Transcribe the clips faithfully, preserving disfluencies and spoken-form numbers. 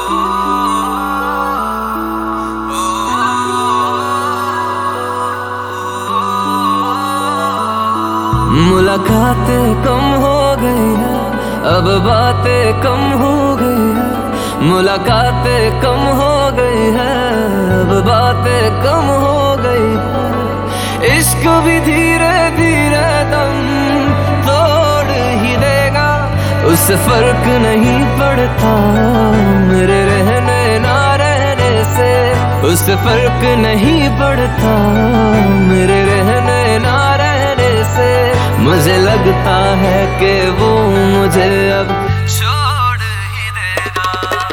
मुलाकातें कम हो गई है, अब बातें कम हो गई है। मुलाकातें कम हो गई है, अब बातें कम हो गई है। इश्क भी धीरे धीरे दम तोड़ ही देगा, उससे फर्क नहीं पड़ता मेरे रहने ना रहने से। उससे फर्क नहीं पड़ता मेरे रहने ना रहने से। मुझे लगता है कि वो मुझे अब छोड़ ही देगा।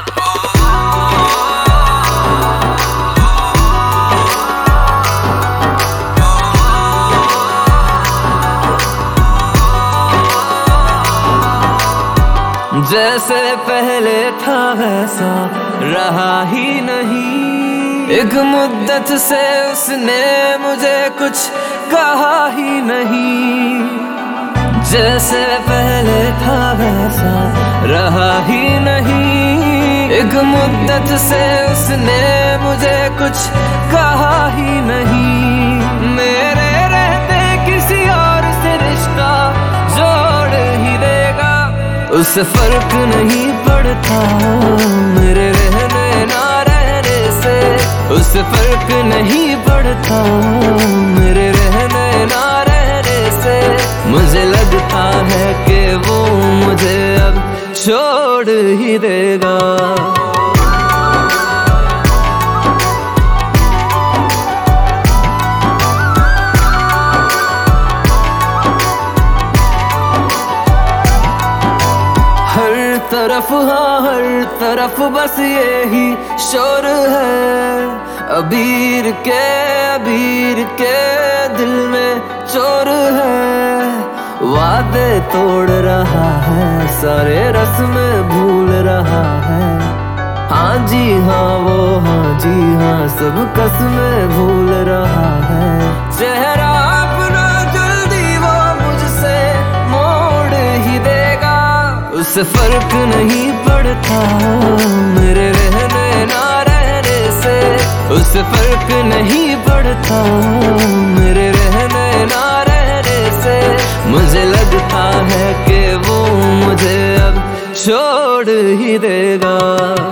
जैसे पहले था वैसा रहा ही नहीं। एक मुद्दत से उसने मुझे कुछ कहा ही नहीं। जैसे पहले था वैसा रहा ही नहीं। एक मुद्दत से उसने मुझे कुछ कहा ही नहीं। मेरे रहते किसी और से रिश्ता जोड़ ही देगा, उससे फर्क नहीं पड़ता मेरे रहने ना रहने से। उससे फर्क नहीं पड़ता मेरे रहने ना रहने से। मुझे लगता है कि वो मुझे अब छोड़ ही देगा। हर तरफ हाँ हर तरफ बस यही शोर है। अबीर के अबीर के दिल में चोर है। वादे तोड़ रहा है, सारे रस्म भूल रहा है। हाँ जी हाँ वो हाँ जी हाँ सब कसमें भूल रहा है। चेहरा अपना जल्दी वो मुझसे मोड़ ही देगा, उससे फर्क नहीं पड़ता मेरे रहने ना रहने से। उससे फर्क नहीं पड़ता मेरे रहने ना रहने से। मुझे लगता है कि वो मुझे अब छोड़ ही देगा।